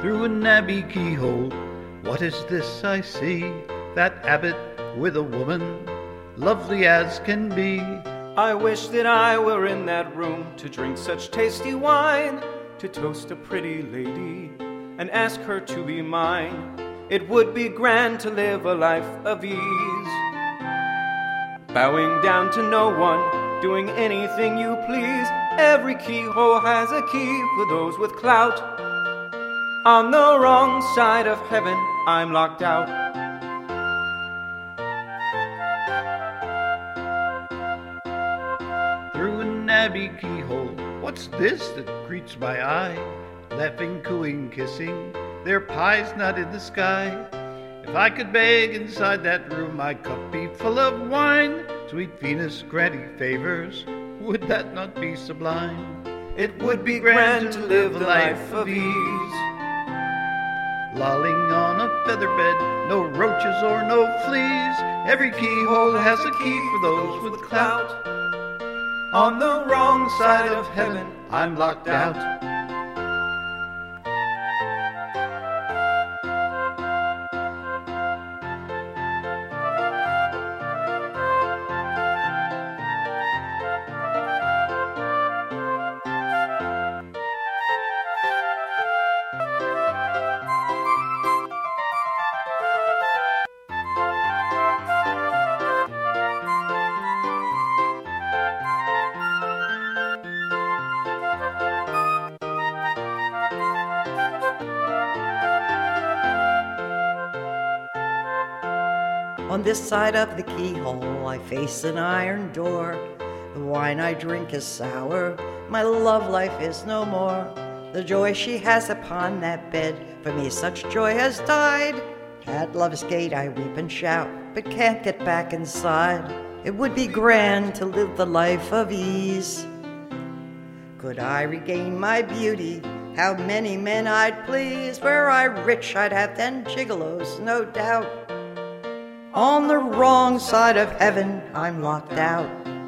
through an abbey keyhole. What is this I see? That abbot with a woman, lovely as can be. I wish that I were in that room to drink such tasty wine, to toast a pretty lady and ask her to be mine. It would be grand to live a life of ease, bowing down to no one, doing anything you please. Every keyhole has a key for those with clout. On the wrong side of heaven, I'm locked out. Through an abbey keyhole, what's this that greets my eye? Laughing, cooing, kissing, their pie's not in the sky. If I could beg inside that room, my cup be full of wine. Sweet Venus granting favors, would that not be sublime? It would be grand to live the life of ease, lolling on a feather bed, no roaches or no fleas. Every keyhole has a key for those with clout. On the wrong side of heaven, I'm locked out. On this side of the keyhole, I face an iron door. The wine I drink is sour, my love life is no more. The joy she has upon that bed, for me such joy has died. At love's gate I weep and shout, but can't get back inside. It would be grand to live the life of ease. Could I regain my beauty, how many men I'd please. Were I rich, I'd have 10 gigolos, no doubt. On the wrong side of heaven, I'm locked out.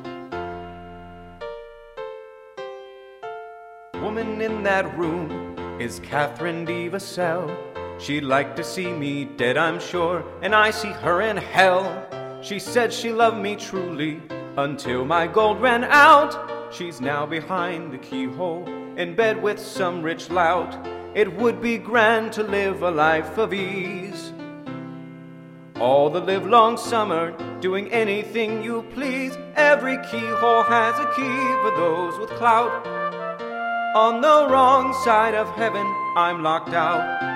Woman in that room is Catherine de Vassell. She'd like to see me dead, I'm sure, and I see her in hell. She said she loved me truly until my gold ran out. She's now behind the keyhole in bed with some rich lout. It would be grand to live a life of ease, all the livelong summer, doing anything you please. Every keyhole has a key for those with clout. On the wrong side of heaven, I'm locked out.